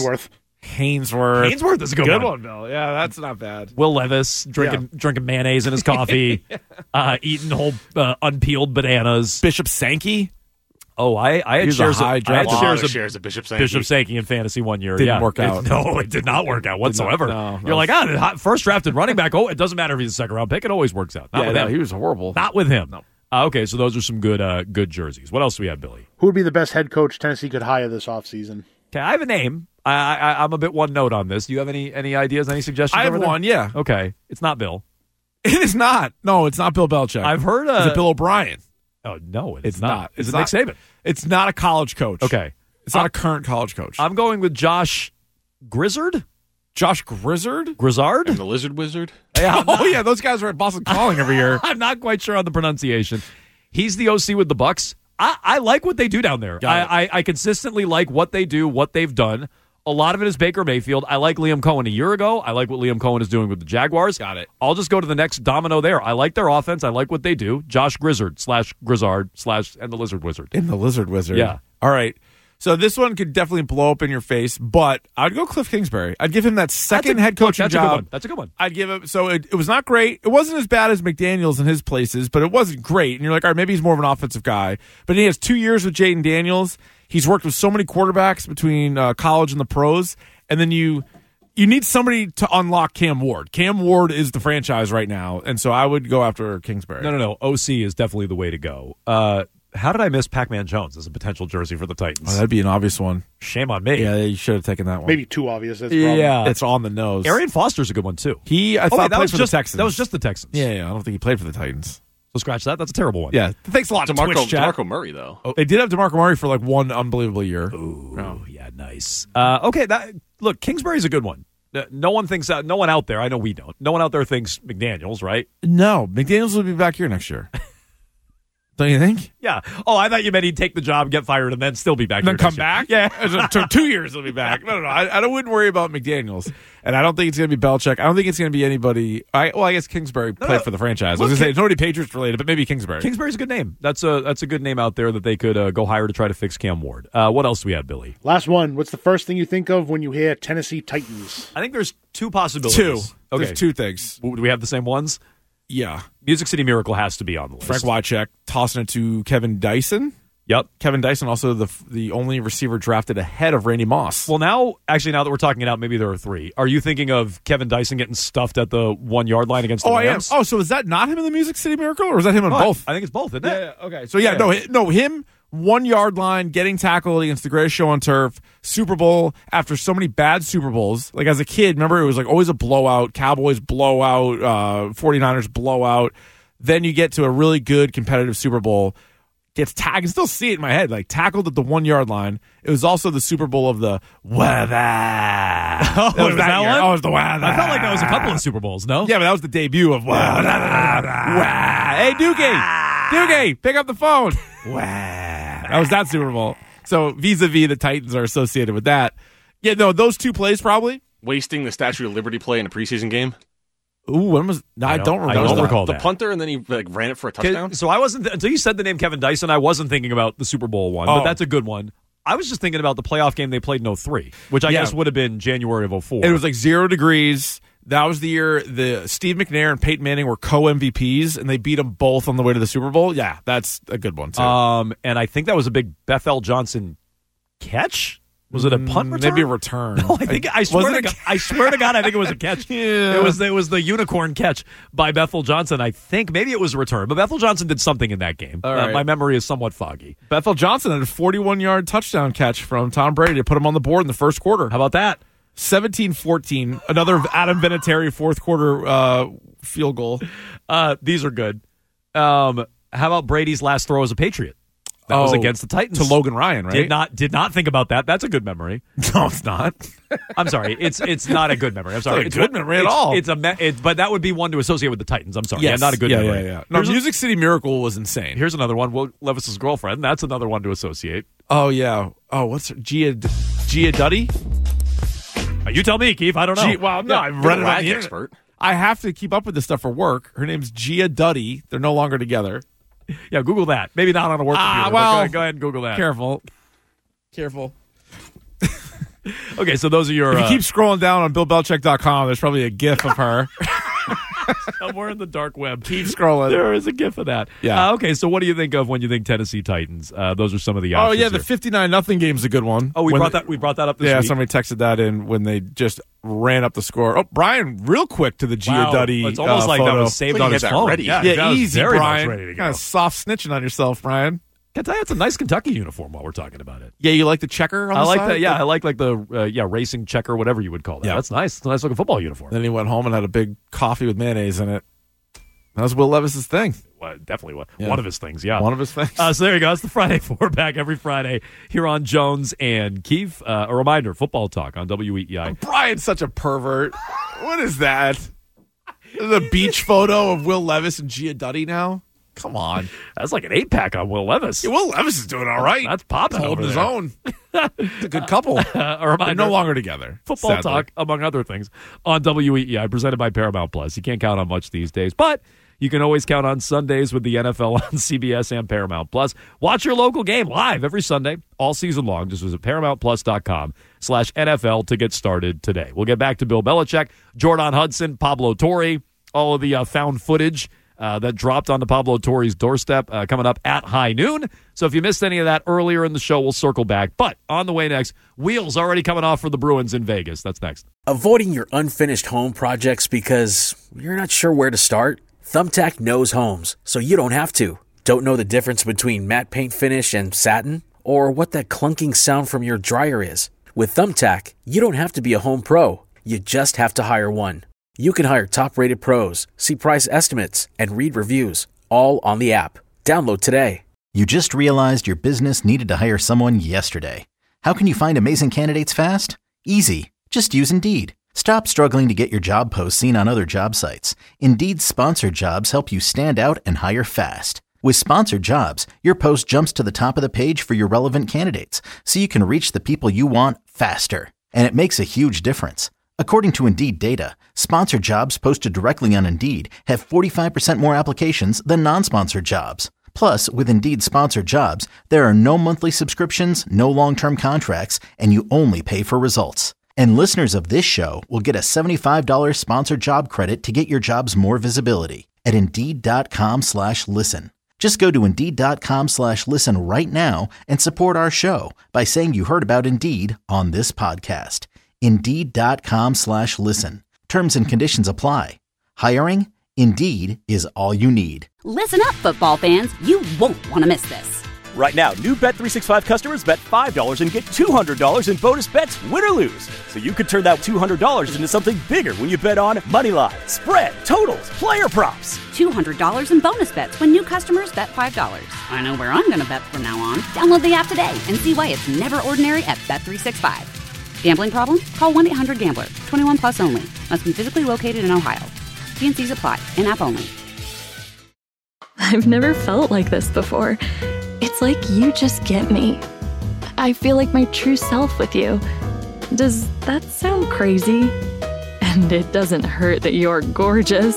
Hainsworth is a good one, Bill. Yeah, that's not bad. Will Levis drinking mayonnaise in his coffee, eating whole unpeeled bananas. Bishop Sankey. Oh, I had shares of Bishop Sankey. Bishop Sankey in fantasy one year. Didn't work out. It did not work out whatsoever. No. You're like, first drafted running back. Oh, it doesn't matter if he's a second round pick. It always works out. Not with him. He was horrible. Not with him. No. Okay, so those are some good jerseys. What else do we have, Billy? Who would be the best head coach Tennessee could hire this offseason? Okay, I have a name. I'm a bit one note on this. Do you have any ideas, any suggestions? I have over there? one, yeah. Okay, it's not Bill. It is not. No, it's not Bill Belichick. I've heard Is it Bill O'Brien? Oh, no, it's not. Is it Nick Saban? It's not a college coach. Okay. It's not a current college coach. I'm going with Josh Grizzard. Josh Grizzard? Grizzard? And the Lizard Wizard? Yeah, yeah, those guys are at Boston Calling every year. I'm not quite sure on the pronunciation. He's the OC with the Bucks. I like what they do down there. I consistently like what they do, what they've done. A lot of it is Baker Mayfield. I like Liam Cohen a year ago. I like what Liam Cohen is doing with the Jaguars. Got it. I'll just go to the next domino there. I like their offense. I like what they do. Josh Grizzard / Grizzard / and the Lizard Wizard. In the Lizard Wizard. Yeah. All right. So this one could definitely blow up in your face, but I'd go Cliff Kingsbury. I'd give him that second head coaching job. That's a good one. I'd give him. So it was not great. It wasn't as bad as McDaniels in his places, but it wasn't great. And you're like, all right, maybe he's more of an offensive guy. But he has 2 years with Jayden Daniels. He's worked with so many quarterbacks between college and the pros. And then you need somebody to unlock Cam Ward. Cam Ward is the franchise right now, and so I would go after Kingsbury. No. OC is definitely the way to go. How did I miss Pac-Man Jones as a potential jersey for the Titans? Oh, that'd be an obvious one. Shame on me. Yeah, you should have taken that one. Maybe too obvious. That's it's on the nose. Arian Foster's a good one, too. I thought played for the Texans. That was just the Texans. Yeah, I don't think he played for the Titans. So scratch that. That's a terrible one. Yeah. Thanks a lot, DeMarco Murray, though. Oh, they did have DeMarco Murray for like one unbelievable year. Ooh, yeah, nice. Okay, look, Kingsbury's a good one. No one out there, I know we don't. No one out there thinks McDaniels, right? No, McDaniels will be back here next year. Don't you think? Yeah. Oh, I thought you meant he'd take the job, get fired, and then still be back. And then here come back? Yeah. It took 2 years he'll be back. No. I wouldn't worry about McDaniels. And I don't think it's going to be Belichick. I don't think it's going to be anybody. I guess Kingsbury played for the franchise. I was going to say it's already Patriots related, but maybe Kingsbury. Kingsbury's a good name. That's a good name out there that they could go hire to try to fix Cam Ward. What else do we have, Billy? Last one. What's the first thing you think of when you hear Tennessee Titans? I think there's two possibilities. Two. Okay. There's two things. Do we have the same ones? Yeah. Music City Miracle has to be on the list. Frank Wycheck tossing it to Kevin Dyson. Yep. Kevin Dyson, also the only receiver drafted ahead of Randy Moss. Well, now that we're talking it out, maybe there are three. Are you thinking of Kevin Dyson getting stuffed at the 1 yard line against the Rams? I am. Oh, so is that not him in the Music City Miracle, or is that him in both? I think it's both, isn't it? Yeah, okay. So, no, him, 1 yard line, getting tackled against the greatest show on turf, Super Bowl, after so many bad Super Bowls. Like, as a kid, remember, it was like always a blowout, Cowboys blowout, 49ers blowout. Then you get to a really good competitive Super Bowl. Gets tagged. I can still see it in my head, like tackled at the 1 yard line. It was also the Super Bowl of the weather. Oh, was that one? Oh, it was the weather. I felt like that was a couple of Super Bowls, no? Yeah, but that was the debut of weather. Hey, Dookie, pick up the phone. That was that Super Bowl. So vis-a-vis, the Titans are associated with that. Yeah, no, those two plays probably. Wasting the Statue of Liberty play in a preseason game. Ooh, when was? No, I don't remember. I don't recall the that. punter, and then he ran it for a touchdown. So I wasn't until you said the name Kevin Dyson. I wasn't thinking about the Super Bowl one, but that's a good one. I was just thinking about the playoff game they played in 2003, which I guess would have been January of 2004. It was like 0 degrees. That was the year the Steve McNair and Peyton Manning were co-MVPs, and they beat them both on the way to the Super Bowl. Yeah, that's a good one too. And I think that was a big Bethel Johnson catch. Was it a punt return? Maybe a return. No, I swear to God, I think it was a catch. Yeah. It was the unicorn catch by Bethel Johnson. I think maybe it was a return, but Bethel Johnson did something in that game. All right. My memory is somewhat foggy. Bethel Johnson had a 41-yard touchdown catch from Tom Brady to put him on the board in the first quarter. How about that? 17-14. Another Adam Vinatieri fourth quarter field goal. These are good. How about Brady's last throw as a Patriot? That was against the Titans. To Logan Ryan, right? Did not think about that. That's a good memory. No, it's not. I'm sorry. It's not a good memory. I'm sorry. It's not a good memory at all. But that would be one to associate with the Titans. I'm sorry. Yes. Yeah, not a good memory. Yeah. No, Music City Miracle was insane. Here's another one. Will Levis's girlfriend. That's another one to associate. Oh, yeah. Oh, what's her? Gia Duddy? You tell me, Keith. I don't know. I've read it on the expert. I have to keep up with this stuff for work. Her name's Gia Duddy. They're no longer together. Yeah, Google that. Maybe not on a work computer. Well, go ahead and Google that. Careful. Okay, so those are your... If you keep scrolling down on BillBelichick.com, there's probably a GIF of her. Somewhere in the dark web. Keep scrolling. There is a GIF of that. Yeah. Okay, so what do you think of when you think Tennessee Titans? Those are some of the options. Oh, yeah, the 59-0 game's a good one. Oh, we brought that up this week. Yeah, somebody texted that in when they just ran up the score. Oh, Brian, real quick to the Gia Duddy It's almost like photo. that was saved on his phone. Ready. Yeah, easy, Brian. Ready to go. Kind of soft snitching on yourself, Brian. Can I tell you, it's a nice Kentucky uniform while we're talking about it. Yeah, you like the checker on the I like side? that. Yeah, I like the racing checker, whatever you would call that. Yeah. That's nice. It's a nice looking football uniform. Then he went home and had a big coffee with mayonnaise in it. That was Will Levis's thing. Well, definitely Yeah. one of his things, yeah. One of his things. So there you go. It's the Friday Four-Pack every Friday here on Jones and Keefe. A reminder, Football Talk on WEEI. Brian's such a pervert. What is that? The beach photo of Will Levis and Gia Duddy now? Come on. That's like an 8-pack on Will Levis. Yeah, Will Levis is doing all right. That's popping Holding over his there. own. It's a good couple. A They're reminder, no longer together. Football sadly. Talk, among other things, on WEEI, presented by Paramount Plus. You can't count on much these days, but you can always count on Sundays with the NFL on CBS and Paramount Plus. Watch your local game live every Sunday, all season long. Just visit ParamountPlus.com/NFL to get started today. We'll get back to Bill Belichick, Jordan Hudson, Pablo Torre, all of the found footage that dropped onto Pablo Torre's doorstep coming up at high noon. So if you missed any of that earlier in the show, we'll circle back. But on the way next, wheels already coming off for the Bruins in Vegas. That's next. Avoiding your unfinished home projects because you're not sure where to start? Thumbtack knows homes, so you don't have to. Don't know the difference between matte paint finish and satin? Or what that clunking sound from your dryer is? With Thumbtack, you don't have to be a home pro. You just have to hire one. You can hire top-rated pros, see price estimates, and read reviews, all on the app. Download today. You just realized your business needed to hire someone yesterday. How can you find amazing candidates fast? Easy. Just use Indeed. Stop struggling to get your job posts seen on other job sites. Indeed's sponsored jobs help you stand out and hire fast. With Sponsored Jobs, your post jumps to the top of the page for your relevant candidates, so you can reach the people you want faster. And it makes a huge difference. According to Indeed data, sponsored jobs posted directly on Indeed have 45% more applications than non-sponsored jobs. Plus, with Indeed Sponsored Jobs, there are no monthly subscriptions, no long-term contracts, and you only pay for results. And listeners of this show will get a $75 sponsored job credit to get your jobs more visibility at Indeed.com/listen. Just go to Indeed.com/listen right now and support our show by saying you heard about Indeed on this podcast. Indeed.com/listen. Terms and conditions apply. Hiring? Indeed is all you need. Listen up, football fans. You won't want to miss this. Right now, new Bet365 customers bet $5 and get $200 in bonus bets, win or lose. So you could turn that $200 into something bigger when you bet on Moneyline, spread, totals, player props. $200 in bonus bets when new customers bet $5. I know where I'm going to bet from now on. Download the app today and see why it's never ordinary at Bet365. Gambling problem? Call 1-800-GAMBLER. 21 plus only. Must be physically located in Ohio. T&Cs apply. In-app only. I've never felt like this before. It's like you just get me. I feel like my true self with you. Does that sound crazy? And it doesn't hurt that you're gorgeous.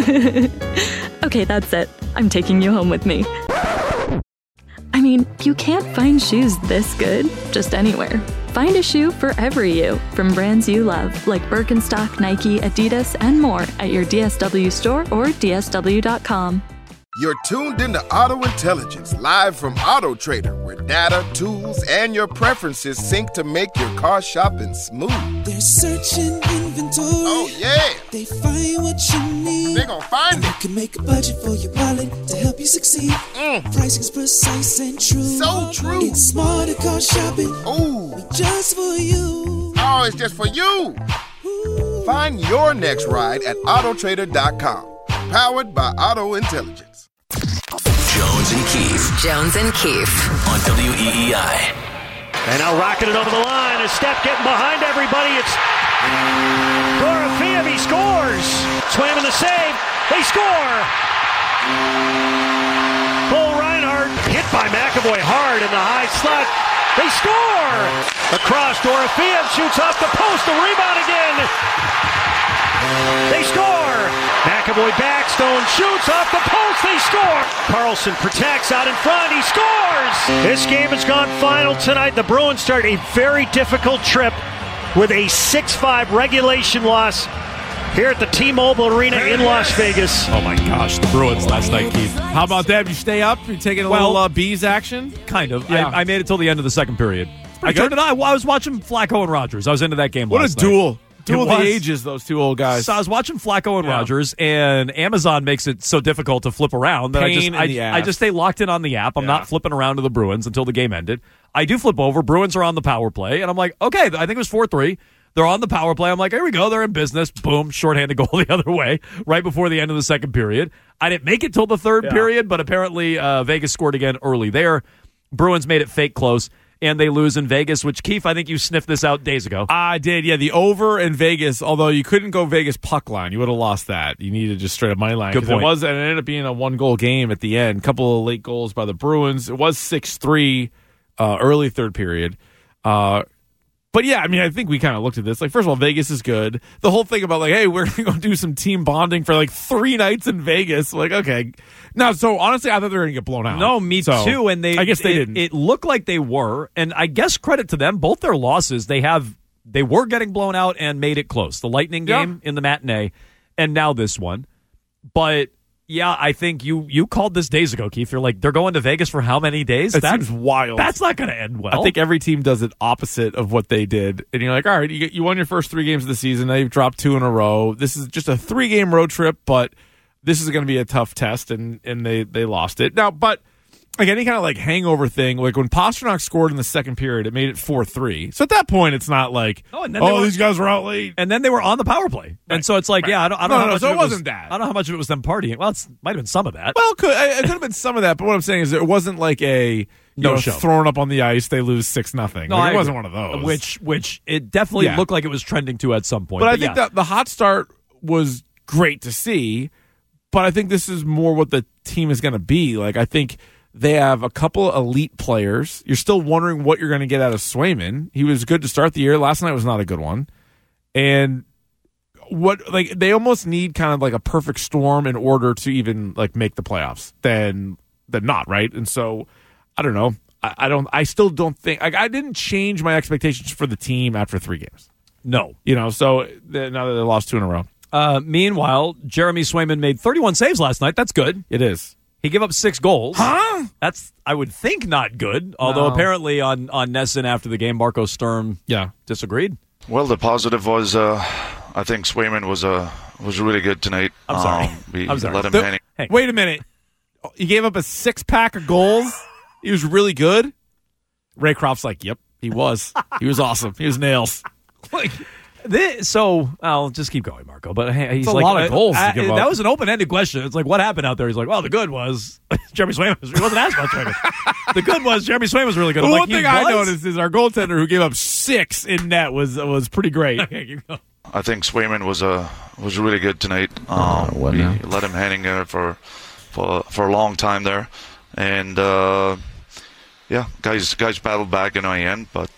Okay, that's it. I'm taking you home with me. I mean, you can't find shoes this good just anywhere. Find a shoe for every you from brands you love, like Birkenstock, Nike, Adidas, and more at your DSW store or DSW.com. You're tuned into Auto Intelligence, live from Auto Trader, where data, tools, and your preferences sync to make your car shopping smooth. They're searching inventory. Oh, yeah. They find what you need. They're gonna find it. You can make a budget for your wallet to help you succeed. Pricing's precise and true. So true. It's smarter car shopping. Ooh. Just for you. Oh, it's just for you. Ooh. Find your next ride at Autotrader.com. Powered by Auto Intelligence. Jones and Keefe. Jones and Keefe. On WEEI. And now rocketing over the line. A step getting behind everybody. It's Dorofeev. He scores. Swam in the save. They score. Cole Reinhardt hit by McAvoy hard in the high slot. They score. Across, Dorofeev shoots off the post. The rebound again. They score. McAvoy back. Stone shoots off the post. They score. Carlson protects out in front. He scores. This game has gone final tonight. The Bruins start a very difficult trip with a 6-5 regulation loss here at the T-Mobile Arena in Las Vegas. Oh my gosh, the Bruins last night, Keith. How about that? You stay up? You taking a little bees action? Kind of. Yeah. I made it till the end of the second period. I was watching Flacco and Rodgers. I was into that game last night. What a duel. Duel of the ages, those two old guys. So I was watching Flacco and Rodgers, and Amazon makes it so difficult to flip around that I just stay locked in on the app. I'm not flipping around to the Bruins until the game ended. I do flip over. Bruins are on the power play, and I'm like, okay, I think it was 4-3. They're on the power play. I'm like, here we go. They're in business. Boom, shorthanded goal the other way right before the end of the second period. I didn't make it till the third period, but apparently Vegas scored again early there. Bruins made it fake close. And they lose in Vegas, which, Keith, I think you sniffed this out days ago. I did, yeah. The over in Vegas, although you couldn't go Vegas puck line. You would have lost that. You needed just straight up money line. Good point. It ended up being a one-goal game at the end. A couple of late goals by the Bruins. It was 6-3 early third period. But, yeah, I mean, I think we kind of looked at this. Like, first of all, Vegas is good. The whole thing about, like, hey, we're going to go do some team bonding for, like, 3 nights in Vegas. Like, okay. Now, so, honestly, I thought they were going to get blown out. No, me too. And I guess they didn't. It looked like they were. And I guess credit to them, both their losses, they were getting blown out and made it close. The Lightning game in the matinee, and now this one. But, yeah, I think you called this days ago, Keith. You're like, they're going to Vegas for how many days? That seems wild. That's not going to end well. I think every team does it opposite of what they did. And you're like, all right, you won your first 3 games of the season. Now you've dropped 2 in a row. This is just a 3-game road trip, but this is going to be a tough test, and they lost it. Now, but like any kind of like hangover thing, like when Pastrnak scored in the second period, it made it 4-3. So at that point, it's not like, these guys were out late. And then they were on the power play. Right. And so it's like, I don't know how much so it wasn't that. I don't know how much of it was them partying. Well, it might have been some of that. Well, it could have been some of that, but what I'm saying is it wasn't like a show thrown up on the ice, they lose 6-0. No, it wasn't one of those. Which it definitely looked like it was trending to at some point. But I think that the hot start was great to see. but I think this is more what the team is going to be. Like, I think they have a couple elite players. You're still wondering what you're going to get out of Swayman. He was good to start the year. Last night was not a good one. And they almost need kind of like a perfect storm in order to even like make the playoffs than not, right? And so I don't know. I still don't think I didn't change my expectations for the team after 3 games. No. So now that they lost 2 in a row. Meanwhile, Jeremy Swayman made 31 saves last night. That's good. It is. He gave up 6 goals. Huh? That's, I would think, not good. Although apparently on NESN after the game, Marco Sturm disagreed. Well, the positive was I think Swayman was really good tonight. I'm sorry. I'm sorry. Let him hang. Hey. Wait a minute. He gave up a 6-pack of goals? He was really good? Ray Kroft's like, yep, he was. He was awesome. He was nails. I'll just keep going, Marco. But he's a like, lot of goals to give up. That was an open-ended question. It's like, what happened out there? He's like, well, the good was Jeremy Swayman. He wasn't asked about Swayman. The good was Jeremy Swayman was really good. One thing I noticed is our goaltender who gave up 6 in net was pretty great. I think Swayman was really good tonight. We let him hang there for a long time there, and guys battled back in the end, but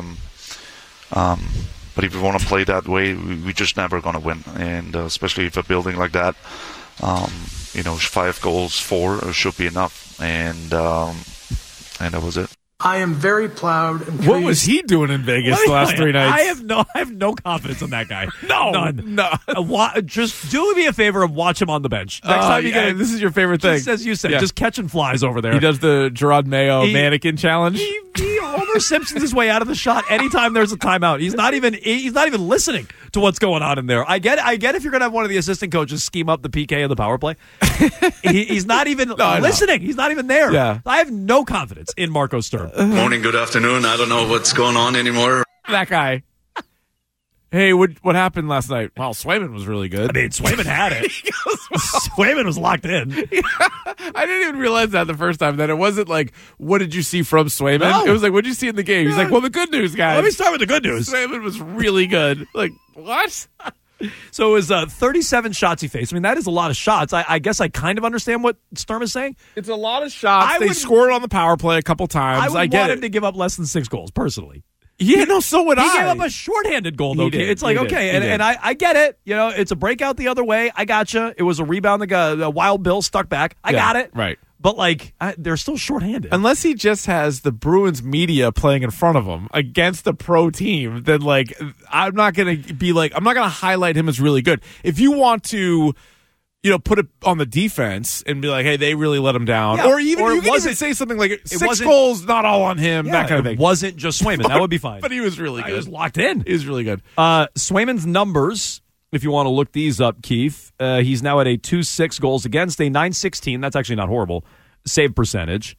if we want to play that way, we're just never going to win, and especially if a building like that, 5 goals, 4 should be enough, and that was it. I am very proud and pleased. What was he doing in Vegas the last 3 nights? I have no confidence in that guy. None. Just do me a favor and watch him on the bench. Next time you get this is your favorite thing. Just as you said, just catching flies over there. He does the Gerard Mayo mannequin challenge. He Homer Simpsons his way out of the shot anytime there's a timeout. He's not even listening to what's going on in there. I get if you're going to have one of the assistant coaches scheme up the PK of the power play. He's not even listening. He's not even there. Yeah. I have no confidence in Marco Sturm. Morning, good afternoon. I don't know what's going on anymore. That guy. Hey, what happened last night? Well, Swayman was really good. I mean, Swayman had it. Swayman was locked in. I didn't even realize that the first time, that it wasn't like, what did you see from Swayman? No. It was like, what did you see in the game? He's like, well, the good news, guys. Let me start with the good news. Swayman was really good. Like, what? So it was 37 shots he faced. I mean, that is a lot of shots. I guess I kind of understand what Sturm is saying. It's a lot of shots. They scored on the power play a couple times. I would want him to give up less than 6 goals, personally. Yeah, no, so would I. He gave up a shorthanded goal, though. It's like, okay, and I get it. It's a breakout the other way. I gotcha. It was a rebound. The Wild Bill stuck back. I got it. Right. But, they're still shorthanded. Unless he just has the Bruins media playing in front of him against the pro team, then, I'm not going to highlight him as really good. If you want to, put it on the defense and be like, hey, they really let him down. Yeah. Or you can even say something like, 6 goals, not all on him, that kind of thing. It wasn't just Swayman. That would be fine. But he was really good. He was locked in. He was really good. Swayman's numbers, if you want to look these up, Keith, he's now at a 2.6 goals against, a 9.16. That's actually not horrible. Save percentage.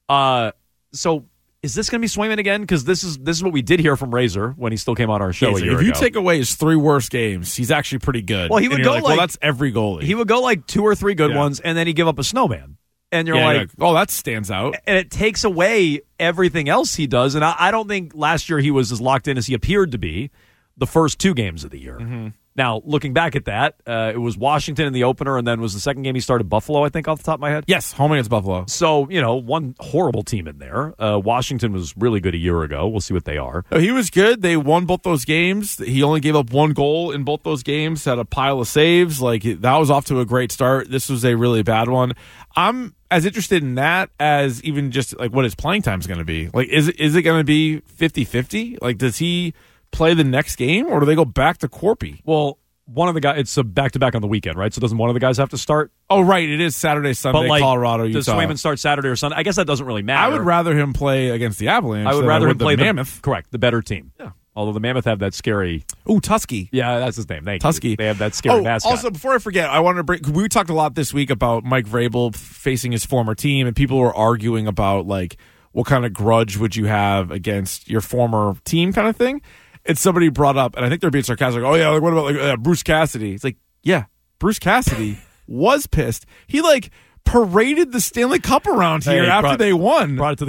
So is this going to be Swayman again? Because this is what we did hear from Razor when he still came on our show a year ago. If you take away his 3 worst games, he's actually pretty good. Well, he would go well, that's every goalie. He would go 2 or 3 good ones, and then he'd give up a snowman. And you're like, oh, that stands out. And it takes away everything else he does. And I don't think last year he was as locked in as he appeared to be the first 2 games of the year. Mm-hmm. Now, looking back at that, it was Washington in the opener, and then was the second game he started Buffalo, I think, off the top of my head. Yes, home against Buffalo. So, one horrible team in there. Washington was really good a year ago. We'll see what they are. He was good. They won both those games. He only gave up 1 goal in both those games, had a pile of saves. That was off to a great start. This was a really bad one. I'm as interested in that as even just, what his playing time is going to be. Is it going to be 50-50? Does he play the next game, or do they go back to Corpy? Well, one of the guys, it's a back-to-back on the weekend, right? So doesn't one of the guys have to start? Oh, right. It is Saturday, Sunday, Colorado, Utah. Does Swayman start Saturday or Sunday? I guess that doesn't really matter. I would rather him play against the Avalanche. I would rather him play the Mammoth. Correct, the better team. Yeah. Although the Mammoth have that scary... Ooh, Tusky. Yeah, that's his name. Thank Tusky. You. They have that scary mascot. Also, before I forget, I wanted to bring... We talked a lot this week about Mike Vrabel facing his former team, and people were arguing about, what kind of grudge would you have against your former team kind of thing. And somebody brought up, and I think they're being sarcastic, what about Bruce Cassidy? It's like, yeah, Bruce Cassidy was pissed. He, paraded the Stanley Cup around here after they won. Brought it to the Cape.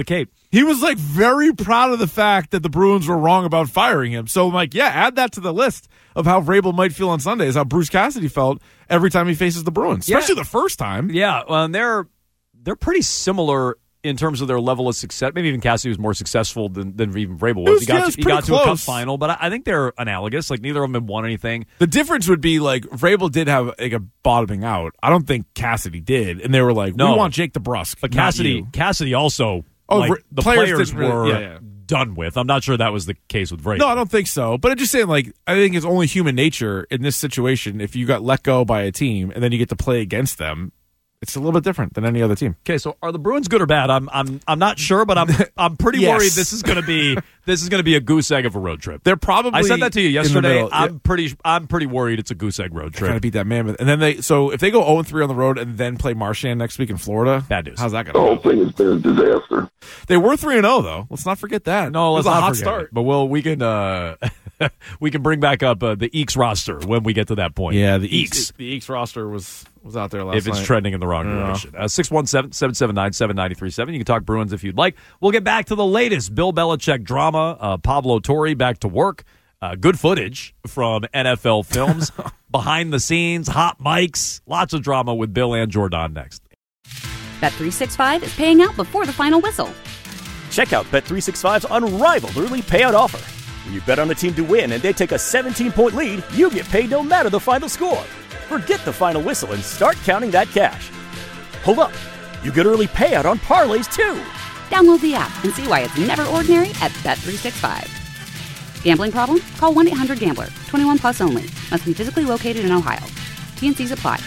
He was like very proud of the fact that the Bruins were wrong about firing him. So I'm like, yeah, add that to the list of how Vrabel might feel on Sunday is how Bruce Cassidy felt every time he faces the Bruins, especially the first time. Yeah, well, and they're pretty similar in terms of their level of success. Maybe even Cassidy was more successful than even Vrabel was. He got to a cup final, but I think they're analogous. Like neither of them have won anything. The difference would be like Vrabel did have like a bottoming out. I don't think Cassidy did, and they were like, "No, we want Jake DeBrusk." But Cassidy also. The players were done with. I'm not sure that was the case with Vrabel. No, I don't think so. But I'm just saying, like, I think it's only human nature in this situation. If you got let go by a team and then you get to play against them, it's a little bit different than any other team. Okay, so are the Bruins good or bad? I'm not sure, but I'm pretty worried this is going to be a goose egg of a road trip. They're probably. I said that to you yesterday. I'm pretty worried it's a goose egg road trip. Trying to beat that Mammoth, and then if they go 0-3 on the road and then play Marchand next week in Florida, bad news. How's that going? The whole thing has been a disaster. They were 3-0 though. Let's not forget that. No, let's not forget start. It. But we can bring back up the Eeks roster when we get to that point. Yeah, the Eeks roster was out there last night. If it's trending in the wrong direction. 617-779-7937. You can talk Bruins if you'd like. We'll get back to the latest Bill Belichick drama. Pablo Torre back to work. Good footage from NFL Films. Behind the scenes, hot mics. Lots of drama with Bill and Jordan next. Bet365 is paying out before the final whistle. Check out Bet365's unrivaled early payout offer. When you bet on a team to win and they take a 17-point lead, you get paid no matter the final score. Forget the final whistle and start counting that cash. Hold up. You get early payout on parlays, too. Download the app and see why it's never ordinary at Bet365. Gambling problem? Call 1-800-GAMBLER. 21 plus only. Must be physically located in Ohio. T&Cs apply.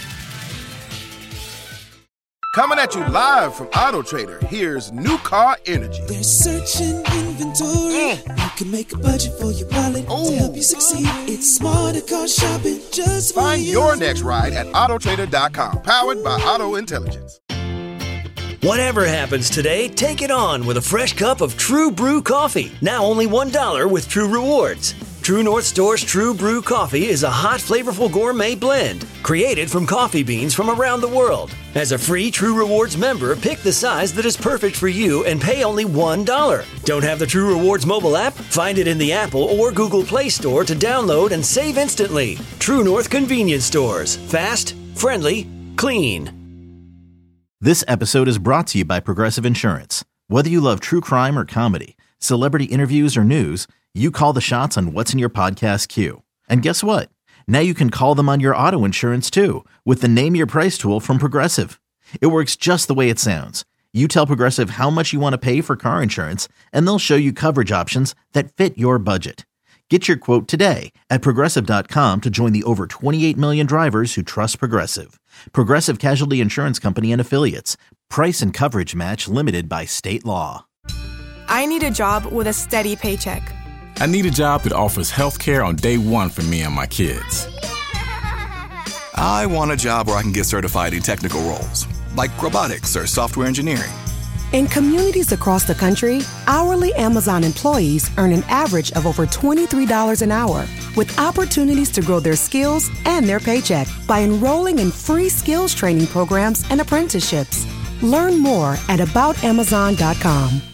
Coming at you live from Auto Trader, here's New Car Energy. They're searching inventory. You can make a budget for your wallet to help you succeed. It's smarter car shopping just for Find you. your next ride at autotrader.com. Powered by Auto Intelligence. Whatever happens today, take it on with a fresh cup of True Brew coffee. Now only $1 with True Rewards. True North Store's True Brew coffee is a hot, flavorful gourmet blend created from coffee beans from around the world. As a free True Rewards member, pick the size that is perfect for you and pay only $1. Don't have the True Rewards mobile app? Find it in the Apple or Google Play Store to download and save instantly. True North Convenience Stores. Fast, friendly, clean. This episode is brought to you by Progressive Insurance. Whether you love true crime or comedy, celebrity interviews or news, you call the shots on what's in your podcast queue. And guess what? Now you can call them on your auto insurance too with the Name Your Price tool from Progressive. It works just the way it sounds. You tell Progressive how much you want to pay for car insurance, and they'll show you coverage options that fit your budget. Get your quote today at Progressive.com to join the over 28 million drivers who trust Progressive. Progressive Casualty Insurance Company and Affiliates. Price and coverage match limited by state law. I need a job with a steady paycheck. I need a job that offers health care on day one for me and my kids. I want a job where I can get certified in technical roles, like robotics or software engineering. In communities across the country, hourly Amazon employees earn an average of over $23 an hour, with opportunities to grow their skills and their paycheck by enrolling in free skills training programs and apprenticeships. Learn more at aboutamazon.com.